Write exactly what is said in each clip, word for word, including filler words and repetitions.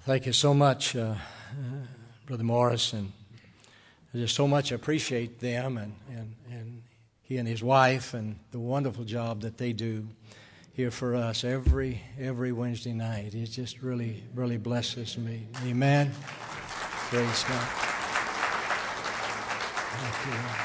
Thank you so much, uh, Brother Morris, and I just so much appreciate them and, and, and he and his wife and the wonderful job that they do here for us every every Wednesday night. It just really, really blesses me. Amen. Praise God. Thank you.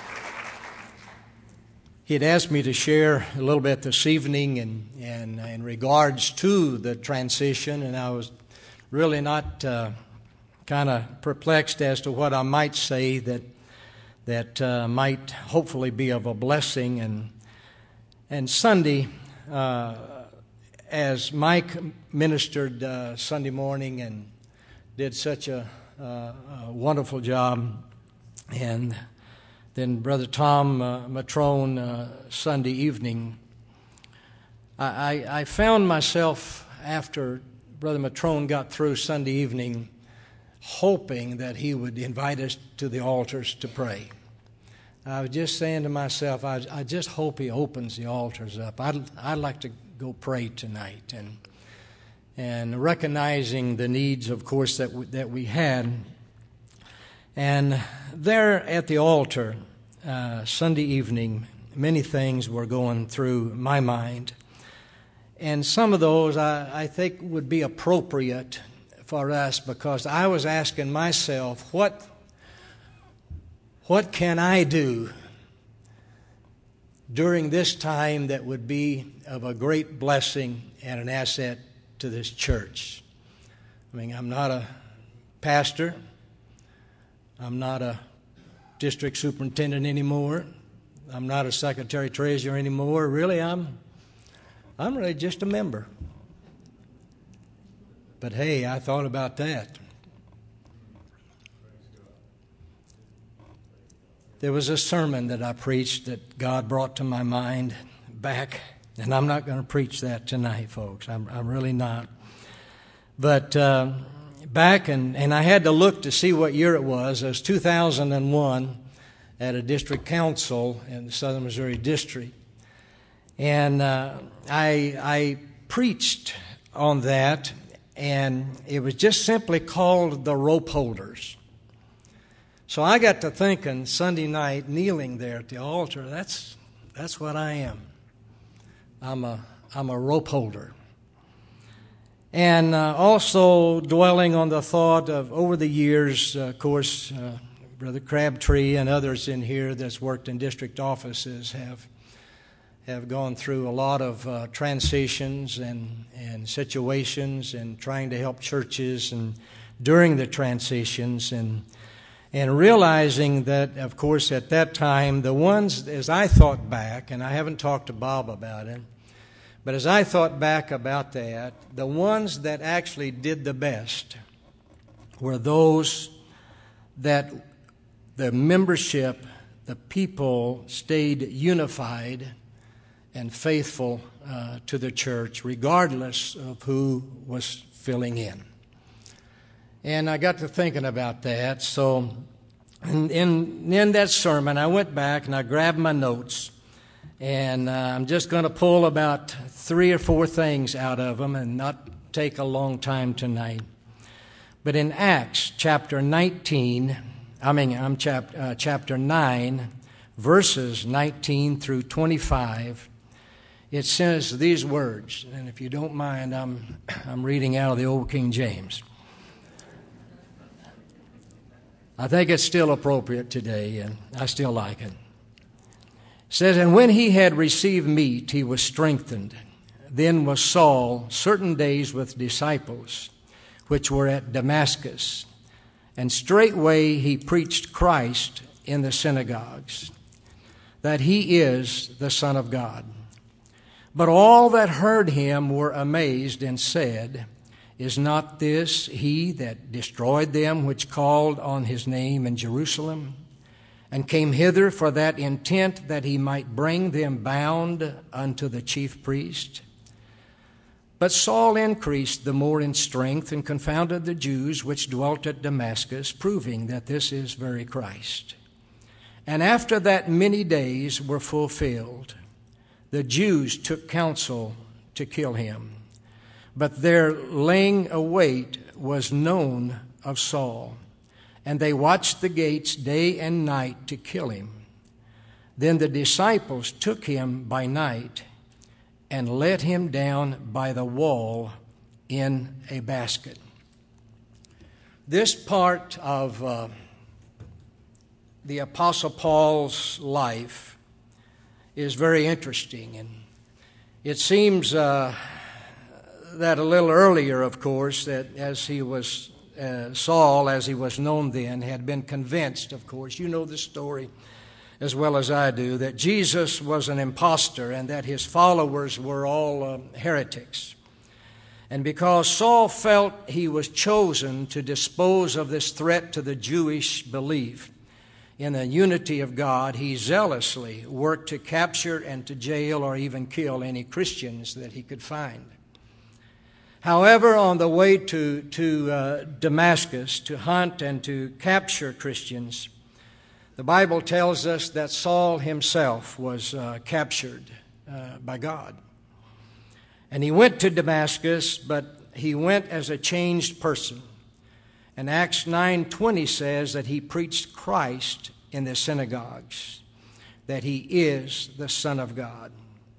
He had asked me to share a little bit this evening in, in, in regards to the transition, and I was really not uh, kind of perplexed as to what I might say that that uh, might hopefully be of a blessing. And and Sunday, uh, as Mike ministered uh, Sunday morning and did such a, uh, a wonderful job, and then Brother Tom uh, Matrone uh, Sunday evening, I, I, I found myself after Brother Matrone got through Sunday evening hoping that he would invite us to the altars to pray. I was just saying to myself, I, I just hope he opens the altars up. I'd, I'd like to go pray tonight, and and recognizing the needs, of course, that we, that we had. And there at the altar, uh, Sunday evening, many things were going through my mind. And some of those I, I think would be appropriate for us, because I was asking myself, what, what can I do during this time that would be of a great blessing and an asset to this church? I mean, I'm not a pastor. I'm not a district superintendent anymore. I'm not a secretary treasurer anymore. Really, I'm I'm really just a member. But hey, I thought about that. There was a sermon that I preached that God brought to my mind back, and I'm not going to preach that tonight, folks. I'm, I'm really not. But uh, back, and, and I had to look to see what year it was. It was two thousand one at a district council in the Southern Missouri District. And uh, I, I preached on that, and it was just simply called the rope holders. So I got to thinking Sunday night, kneeling there at the altar, that's that's what I am. I'm a I'm a rope holder. And uh, also dwelling on the thought of, over the years, uh, of course, uh, Brother Crabtree and others in here that's worked in district offices have have gone through a lot of uh, transitions and, and situations and trying to help churches and during the transitions and and realizing that, of course, at that time, the ones, as I thought back, and I haven't talked to Bob about it, but as I thought back about that, the ones that actually did the best were those that the membership, the people stayed unified and faithful uh, to the church, regardless of who was filling in. And I got to thinking about that. So in, in, in that sermon, I went back and I grabbed my notes, and uh, I'm just going to pull about three or four things out of them and not take a long time tonight. But in Acts chapter nineteen, I mean, I'm chap, uh, chapter nine, verses nineteen through twenty-five, it says these words, and if you don't mind, I'm I'm reading out of the Old King James. I think it's still appropriate today, and I still like it. It says, "And when he had received meat, he was strengthened. Then was Saul certain days with disciples, which were at Damascus. And straightway he preached Christ in the synagogues, that he is the Son of God. But all that heard him were amazed and said, Is not this he that destroyed them which called on his name in Jerusalem, and came hither for that intent that he might bring them bound unto the chief priest? But Saul increased the more in strength and confounded the Jews which dwelt at Damascus, proving that this is very Christ. And after that many days were fulfilled, the Jews took counsel to kill him. But their laying await was known of Saul, and they watched the gates day and night to kill him. Then the disciples took him by night and let him down by the wall in a basket. This part of uh, the Apostle Paul's life is very interesting, and it seems uh, that a little earlier, of course, that as he was uh, Saul, as he was known then, had been convinced, of course, you know the story as well as I do, that Jesus was an impostor and that his followers were all uh, heretics. And because Saul felt he was chosen to dispose of this threat to the Jewish belief in the unity of God, he zealously worked to capture and to jail or even kill any Christians that he could find. However, on the way to, to uh, Damascus to hunt and to capture Christians, the Bible tells us that Saul himself was uh, captured uh, by God. And he went to Damascus, but he went as a changed person. And Acts nine twenty says that he preached Christ in the synagogues, that he is the Son of God.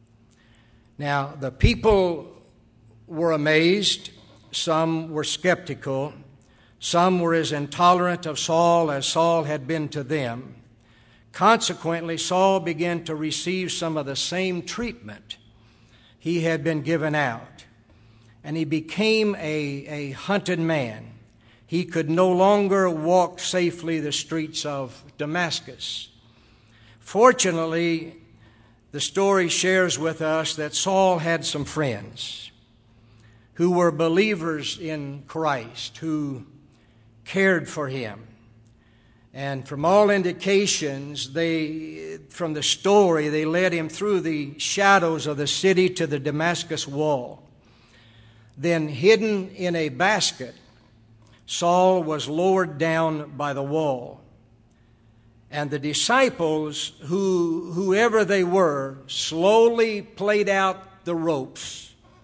Now, the people were amazed. Some were skeptical. Some were as intolerant of Saul as Saul had been to them. Consequently, Saul began to receive some of the same treatment he had been given out, and he became a, a hunted man. He could no longer walk safely the streets of Damascus. Fortunately, the story shares with us that Saul had some friends who were believers in Christ, who cared for him. And from all indications, they, from the story, they led him through the shadows of the city to the Damascus wall. Then, hidden in a basket, Saul was lowered down by the wall. And the disciples, who, whoever they were, slowly played out the ropes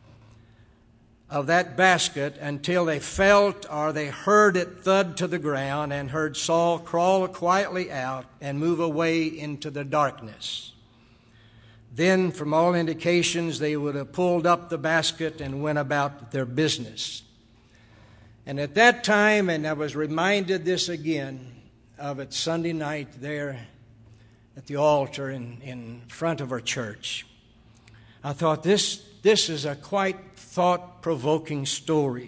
of that basket until they felt or they heard it thud to the ground and heard Saul crawl quietly out and move away into the darkness. Then, from all indications, they would have pulled up the basket and went about their business. And at that time, and I was reminded this again of it Sunday night there at the altar in, in front of our church, I thought this, this is a quite thought-provoking story.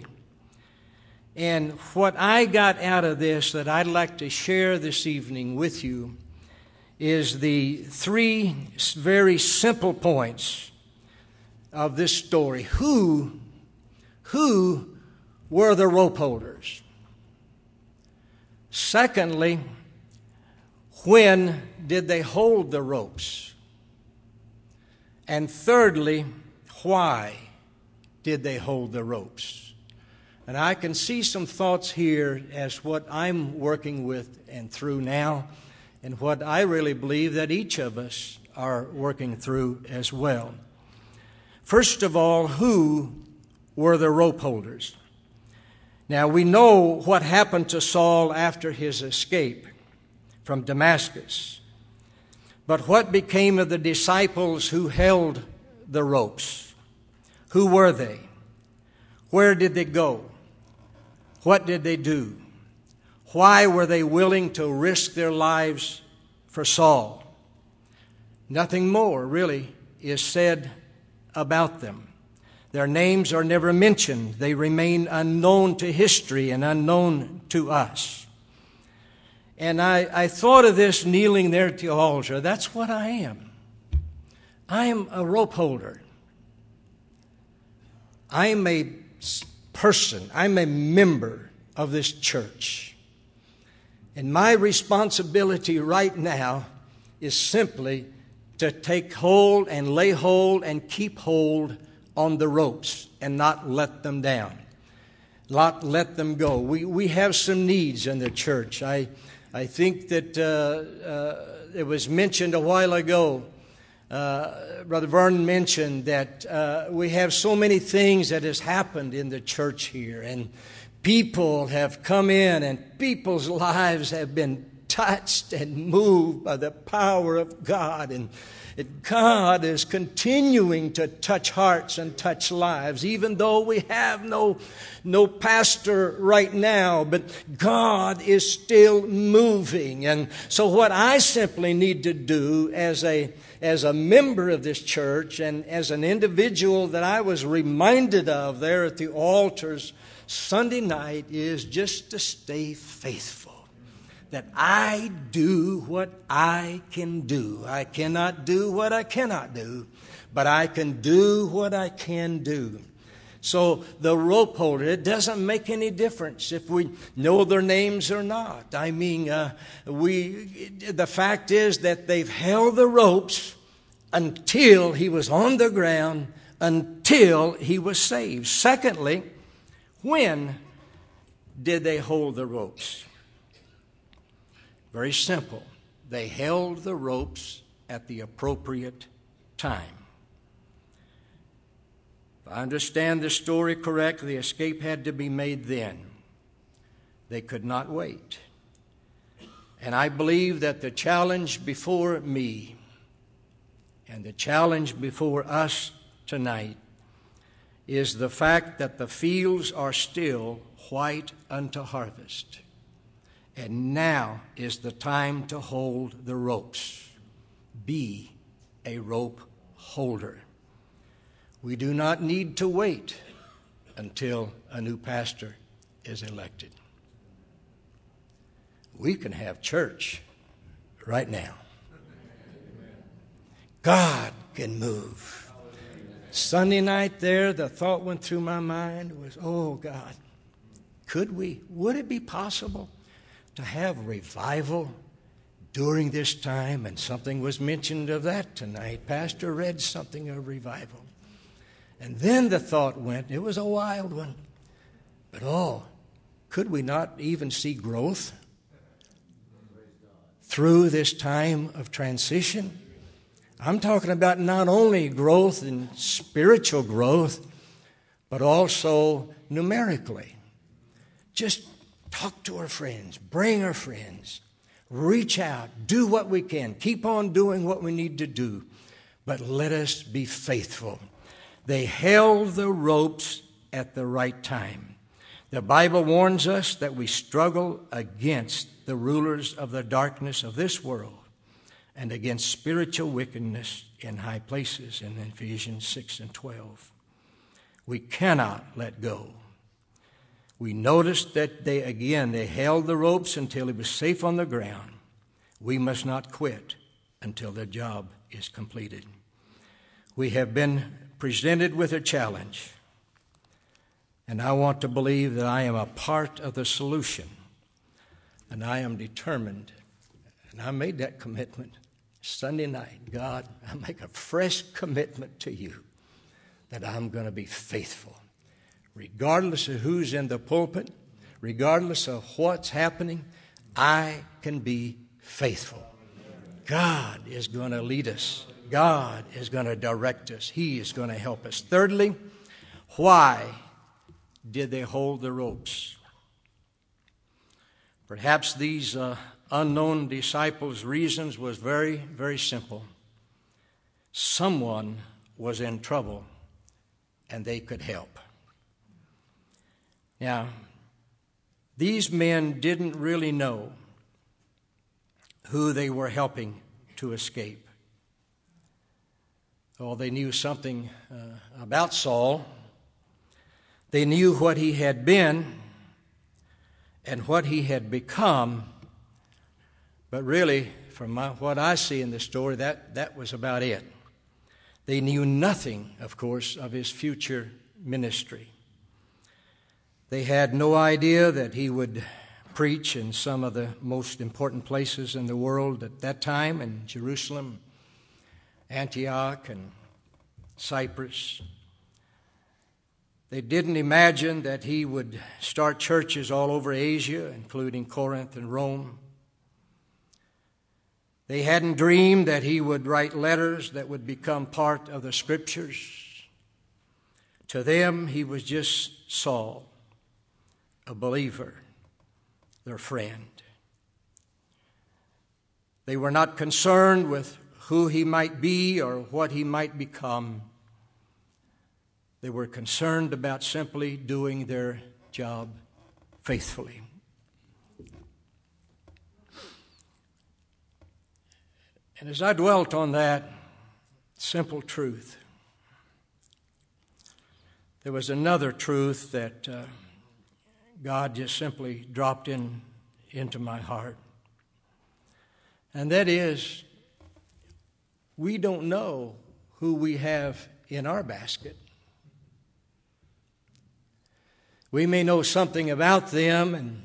And what I got out of this that I'd like to share this evening with you is the three very simple points of this story. Who, who were the rope holders? Secondly, when did they hold the ropes? And thirdly, why did they hold the ropes? And I can see some thoughts here as what I'm working with and through now, and what I really believe that each of us are working through as well. First of all, who were the rope holders? Now, we know what happened to Saul after his escape from Damascus. But what became of the disciples who held the ropes? Who were they? Where did they go? What did they do? Why were they willing to risk their lives for Saul? Nothing more, really, is said about them. Their names are never mentioned. They remain unknown to history and unknown to us. And I, I thought of this kneeling there at the altar. That's what I am. I am a rope holder. I am a person. I'm a member of this church. And my responsibility right now is simply to take hold and lay hold and keep hold on the ropes and not let them down. Not let them go. We we have some needs in the church. I I think that uh, uh, it was mentioned a while ago. Uh, Brother Vernon mentioned that uh, we have so many things that has happened in the church here, and people have come in and people's lives have been touched and moved by the power of God. And God is continuing to touch hearts and touch lives, even though we have no, no pastor right now. But God is still moving. And so what I simply need to do as a, as a member of this church and as an individual that I was reminded of there at the altars Sunday night is just to stay faithful. That I do what I can do. I cannot do what I cannot do, but I can do what I can do. So the rope holder, it doesn't make any difference if we know their names or not. I mean, uh, we. the fact is that they've held the ropes until he was on the ground, until he was saved. Secondly, when did they hold the ropes? Very simple. They held the ropes at the appropriate time. If I understand the story correctly, the escape had to be made then. They could not wait. And I believe that the challenge before me and the challenge before us tonight is the fact that the fields are still white unto harvest. And now is the time to hold the ropes. Be a rope holder. We do not need to wait until a new pastor is elected. We can have church right now. God can move. Sunday night there, the thought went through my mind was, oh God, could we, would it be possible to have revival during this time? And something was mentioned of that tonight. Pastor read something of revival. And then the thought went, it was a wild one, but oh, could we not even see growth through this time of transition? I'm talking about not only growth in spiritual growth, but also numerically. Just talk to our friends, bring our friends, reach out, do what we can, keep on doing what we need to do, but let us be faithful. They held the ropes at the right time. The Bible warns us that we struggle against the rulers of the darkness of this world and against spiritual wickedness in high places in Ephesians six and twelve. We cannot let go. We noticed that they, again, they held the ropes until it was safe on the ground. We must not quit until the job is completed. We have been presented with a challenge, and I want to believe that I am a part of the solution, and I am determined, and I made that commitment Sunday night. God, I make a fresh commitment to you that I'm going to be faithful. Regardless of who's in the pulpit, regardless of what's happening, I can be faithful. God is going to lead us. God is going to direct us. He is going to help us. Thirdly, why did they hold the ropes? Perhaps these uh, unknown disciples' reasons was very, very simple. Someone was in trouble, and they could help. Now, these men didn't really know who they were helping to escape. Oh, they knew something uh, about Saul. They knew what he had been and what he had become. But really, from my, what I see in the story, that, that was about it. They knew nothing, of course, of his future ministry. They had no idea that he would preach in some of the most important places in the world at that time, in Jerusalem, Antioch, and Cyprus. They didn't imagine that he would start churches all over Asia, including Corinth and Rome. They hadn't dreamed that he would write letters that would become part of the Scriptures. To them, he was just Saul, a believer, their friend. They were not concerned with who he might be or what he might become. They were concerned about simply doing their job faithfully. And as I dwelt on that simple truth, there was another truth that uh, God just simply dropped in into my heart. And that is, we don't know who we have in our basket. We may know something about them, and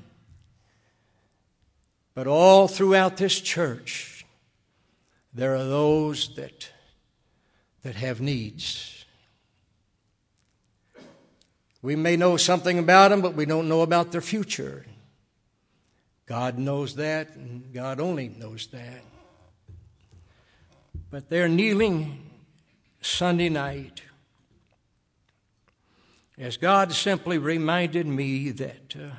but all throughout this church, there are those that, that have needs. We may know something about them, but we don't know about their future. God knows that, and God only knows that. But they're kneeling Sunday night as God simply reminded me that uh,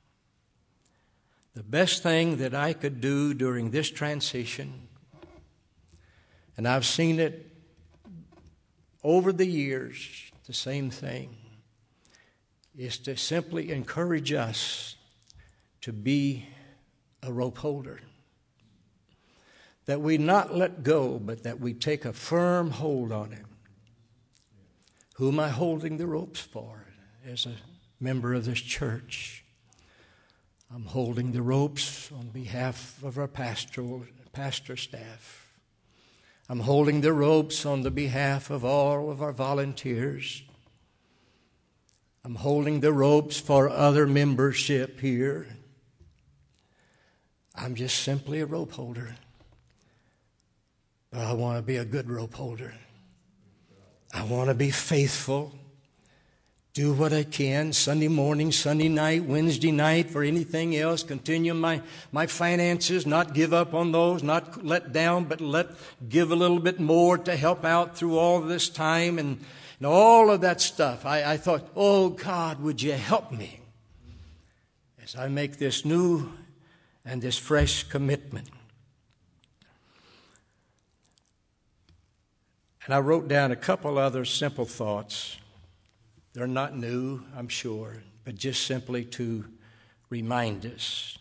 the best thing that I could do during this transition, and I've seen it over the years, the same thing, is to simply encourage us to be a rope holder. That we not let go, but that we take a firm hold on it. Who am I holding the ropes for as a member of this church? I'm holding the ropes on behalf of our pastoral pastor staff. I'm holding the ropes on the behalf of all of our volunteers. I'm holding the ropes for other membership here. I'm just simply a rope holder. But I want to be a good rope holder. I want to be faithful. Do what I can Sunday morning, Sunday night, Wednesday night, for anything else. Continue my, my finances, not give up on those, not let down, but let give a little bit more to help out through all this time and, and all of that stuff. I, I thought, oh God, would you help me as I make this new and this fresh commitment. And I wrote down a couple other simple thoughts. They're not new, I'm sure, but just simply to remind us.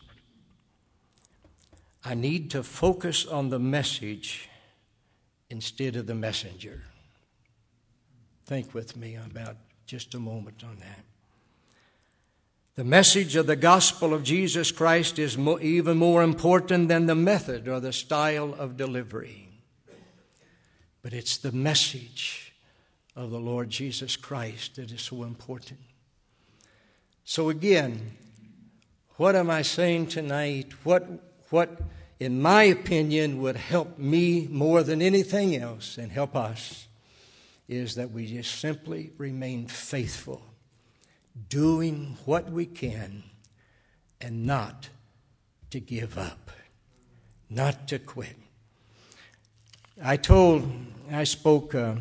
I need to focus on the message instead of the messenger. Think with me about just a moment on that. The message of the gospel of Jesus Christ is mo- even more important than the method or the style of delivery. But it's the message of the Lord Jesus Christ that is so important. So again, what am I saying tonight? What, what, in my opinion, would help me more than anything else and help us is that we just simply remain faithful, doing what we can and not to give up, not to quit. I told, I spoke uh,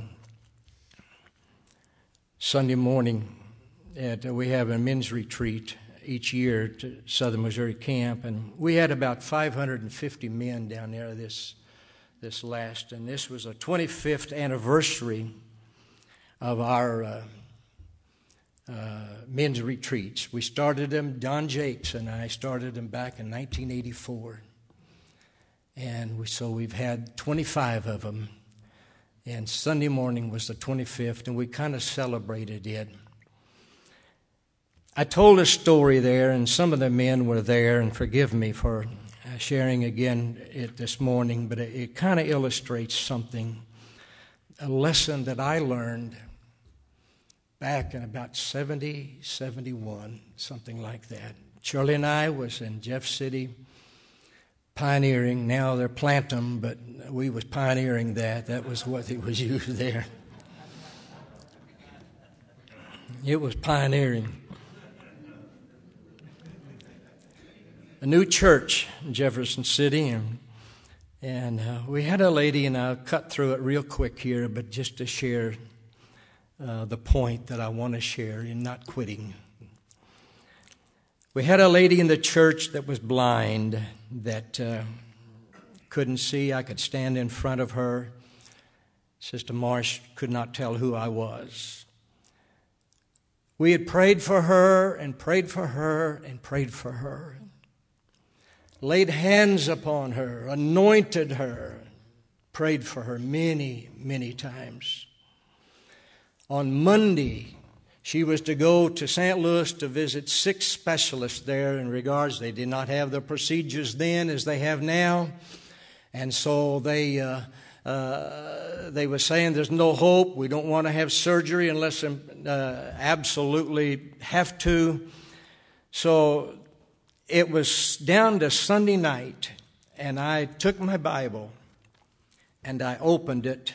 Sunday morning at, uh, we have a men's retreat each year to Southern Missouri Camp, and we had about five hundred fifty men down there this, this last, and this was a twenty-fifth anniversary of our uh, uh, men's retreats. We started them, Don Jakes and I started them back in nineteen eighty-four. And we, so we've had twenty-five of them. And Sunday morning was the twenty-fifth, and we kind of celebrated it. I told a story there, and some of the men were there, and forgive me for sharing again it this morning, but it, it kind of illustrates something, a lesson that I learned back in about seventy, seventy-one, something like that. Shirley and I was in Jeff City, pioneering. Now they're Plantum, but we was pioneering that. That was what it was used there. It was pioneering. A new church in Jefferson City, and, and uh, we had a lady, and I'll cut through it real quick here, but just to share uh, the point that I want to share in not quitting. We had a lady in the church that was blind, that uh, couldn't see. I could stand in front of her. Sister Marsh could not tell who I was. We had prayed for her and prayed for her and prayed for her. Laid hands upon her, anointed her, prayed for her many, many times. On Monday, she was to go to Saint Louis to visit six specialists there in regards. They did not have the procedures then as they have now. And so they uh, uh, they were saying there's no hope. We don't want to have surgery unless we uh, absolutely have to. So it was down to Sunday night, and I took my Bible and I opened it,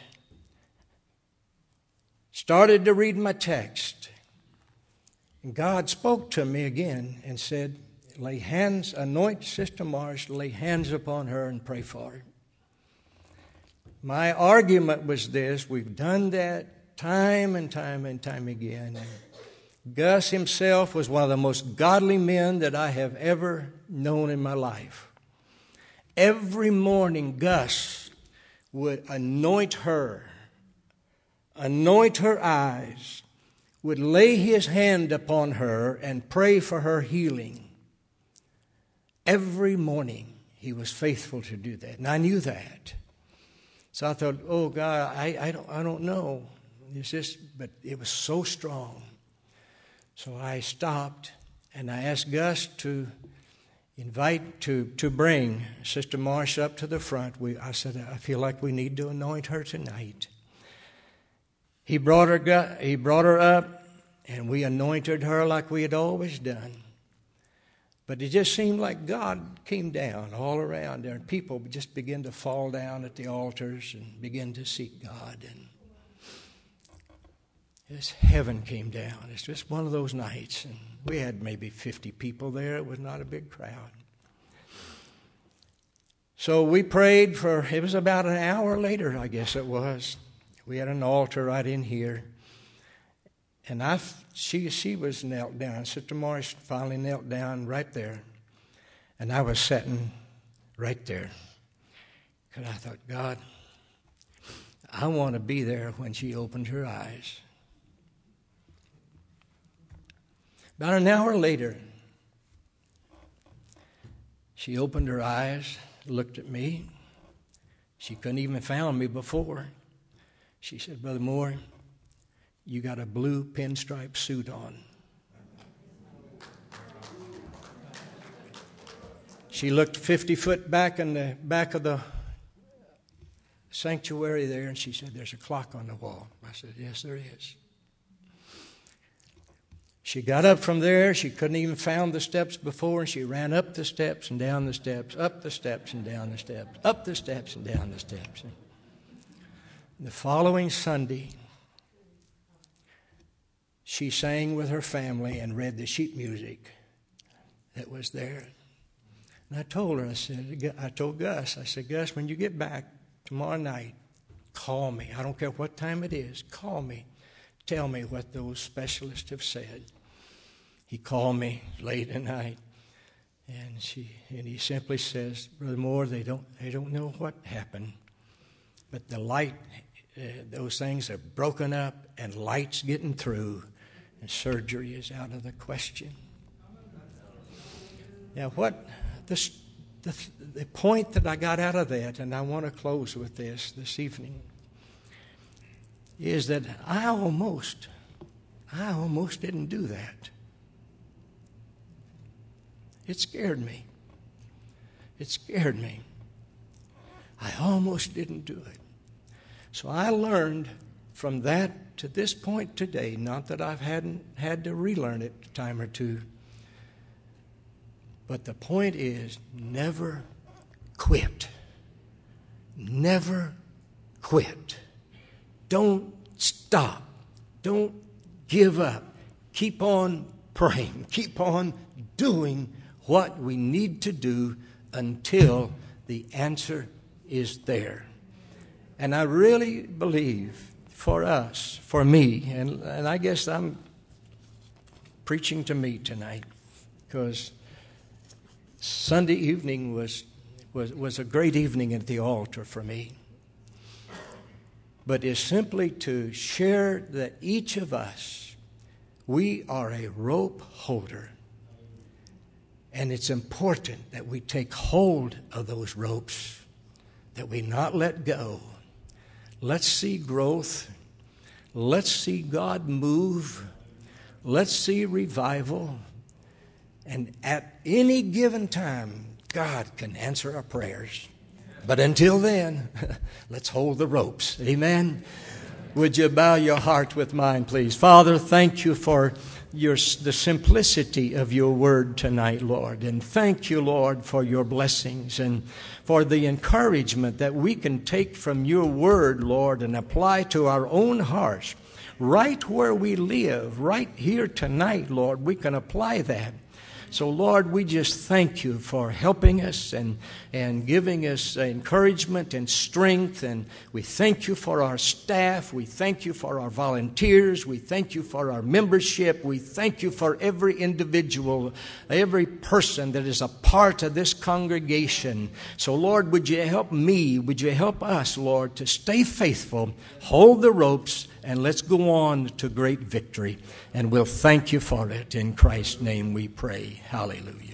started to read my text. And God spoke to me again and said, lay hands, anoint Sister Marsh, lay hands upon her and pray for her. My argument was this: we've done that time and time and time again. And Gus himself was one of the most godly men that I have ever known in my life. Every morning, Gus would anoint her, anoint her eyes, would lay his hand upon her and pray for her healing. Every morning he was faithful to do that, and I knew that. So I thought, oh God, I, I don't I don't know. It's just, but it was so strong. So I stopped and I asked Gus to invite to to bring Sister Marsh up to the front. We I said, I feel like we need to anoint her tonight. He brought her he brought her up, and we anointed her like we had always done. But it just seemed like God came down all around there, and people just began to fall down at the altars and begin to seek God. And this heaven came down. It's just one of those nights. And we had maybe fifty people there. It was not a big crowd. So we prayed for, it was about an hour later, I guess it was. We had an altar right in here. And I, she, she was knelt down. Sister Marsh finally knelt down right there. And I was sitting right there. Because I thought, God, I want to be there when she opened her eyes. About an hour later, she opened her eyes, looked at me. She couldn't even found me before. She said, Brother Moore, you got a blue pinstripe suit on. She looked fifty foot back in the back of the sanctuary there, and she said, there's a clock on the wall. I said, yes, there is. She got up from there. She couldn't even found the steps before, and she ran up the steps and down the steps, up the steps and down the steps, up the steps and down the steps. And the following Sunday, she sang with her family and read the sheet music that was there. And I told her, I said, I told Gus, I said, Gus, when you get back tomorrow night, call me. I don't care what time it is. Call me. Tell me what those specialists have said. He called me late at night, and she and he simply says, Brother Moore, they don't they don't know what happened, but the light, uh, those things are broken up, and light's getting through, and surgery is out of the question. Now, what the the, the point that I got out of that, and I want to close with this this evening, is that I almost, I almost didn't do that. It scared me. It scared me. I almost didn't do it. So I learned from that to this point today, not that I've hadn't had to relearn it a time or two, but the point is never quit. Never quit. Don't stop. Don't give up. Keep on praying. Keep on doing what we need to do until the answer is there. And I really believe for us, for me, and, and I guess I'm preaching to me tonight, because Sunday evening was, was, was a great evening at the altar for me. But is simply to share that each of us, we are a rope holder. And it's important that we take hold of those ropes, that we not let go. Let's see growth. Let's see God move. Let's see revival. And at any given time, God can answer our prayers. But until then, let's hold the ropes. Amen? Would you bow your heart with mine, please? Father, thank you for your, the simplicity of your word tonight, Lord. And thank you, Lord, for your blessings and for the encouragement that we can take from your word, Lord, and apply to our own hearts. Right where we live, right here tonight, Lord, we can apply that. So, Lord, we just thank you for helping us and, and giving us encouragement and strength. And we thank you for our staff. We thank you for our volunteers. We thank you for our membership. We thank you for every individual, every person that is a part of this congregation. So, Lord, would you help me? Would you help us, Lord, to stay faithful, hold the ropes, and let's go on to great victory. And we'll thank you for it. In Christ's name we pray. Hallelujah.